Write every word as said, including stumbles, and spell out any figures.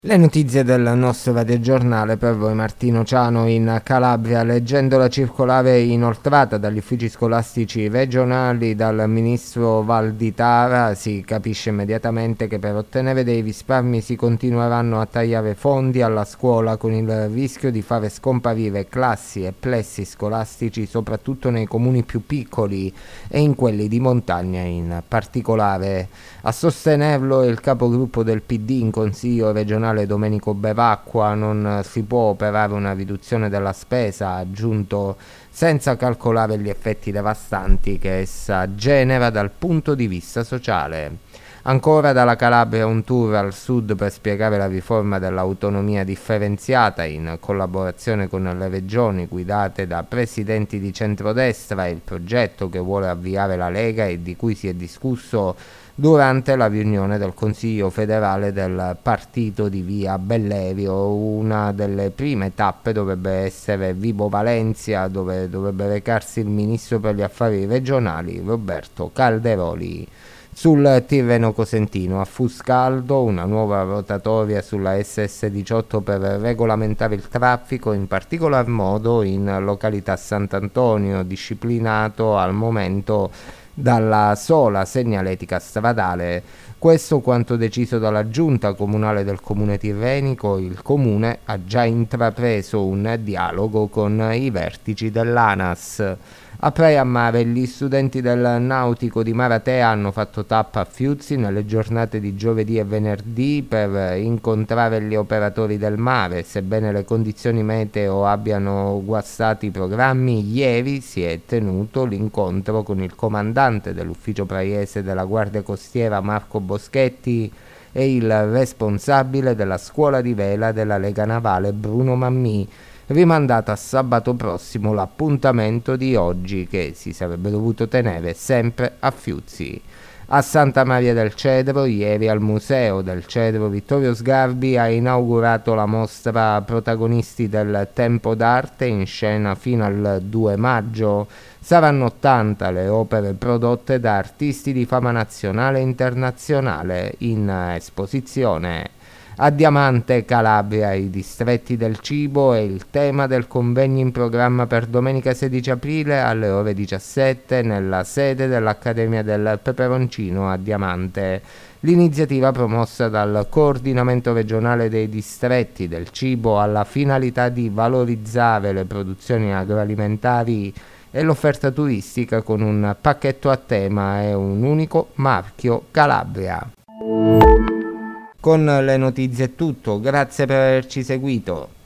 Le notizie del nostro radiogiornale per voi. Martino Ciano in Calabria. Leggendo la circolare inoltrata dagli uffici scolastici regionali dal ministro Valditara si capisce immediatamente che per ottenere dei risparmi si continueranno a tagliare fondi alla scuola, con il rischio di fare scomparire classi e plessi scolastici soprattutto nei comuni più piccoli e in quelli di montagna in particolare. A sostenerlo il capogruppo del P D in Consiglio regionale Domenico Bevacqua. Non si può operare una riduzione della spesa, ha aggiunto, senza calcolare gli effetti devastanti che essa genera dal punto di vista sociale. Ancora dalla Calabria un tour al sud per spiegare la riforma dell'autonomia differenziata in collaborazione con le regioni guidate da presidenti di centrodestra, il progetto che vuole avviare la Lega e di cui si è discusso durante la riunione del Consiglio federale del partito di via Bellerio. Una delle prime tappe dovrebbe essere Vibo Valentia, dove dovrebbe recarsi il ministro per gli affari regionali Roberto Calderoli. Sul Tirreno Cosentino, a Fuscaldo, una nuova rotatoria sulla S S diciotto per regolamentare il traffico, in particolar modo in località Sant'Antonio, disciplinato al momento dalla sola segnaletica stradale. Questo quanto deciso dalla giunta comunale del comune tirrenico. Il comune ha già intrapreso un dialogo con i vertici dell'ANAS. A Praia a Mare gli studenti del nautico di Maratea hanno fatto tappa a Fiuggi nelle giornate di giovedì e venerdì per incontrare gli operatori del mare. Sebbene le condizioni meteo abbiano guastato i programmi, ieri si è tenuto l'incontro con il comandante dell'ufficio praiese della Guardia Costiera Marco Boschetti e il responsabile della scuola di vela della Lega Navale Bruno Mammì. Rimandato a sabato prossimo l'appuntamento di oggi, che si sarebbe dovuto tenere sempre a Fiuggi. A Santa Maria del Cedro, ieri al Museo del Cedro Vittorio Sgarbi ha inaugurato la mostra Protagonisti del Tempo d'Arte, in scena fino al due maggio. Saranno ottanta le opere prodotte da artisti di fama nazionale e internazionale in esposizione. A Diamante, Calabria, i distretti del cibo è il tema del convegno in programma per domenica sedici aprile alle ore diciassette nella sede dell'Accademia del Peperoncino a Diamante. L'iniziativa, promossa dal Coordinamento regionale dei distretti del cibo, ha la finalità di valorizzare le produzioni agroalimentari e l'offerta turistica con un pacchetto a tema e un unico marchio Calabria. Con le notizie è tutto, grazie per averci seguito.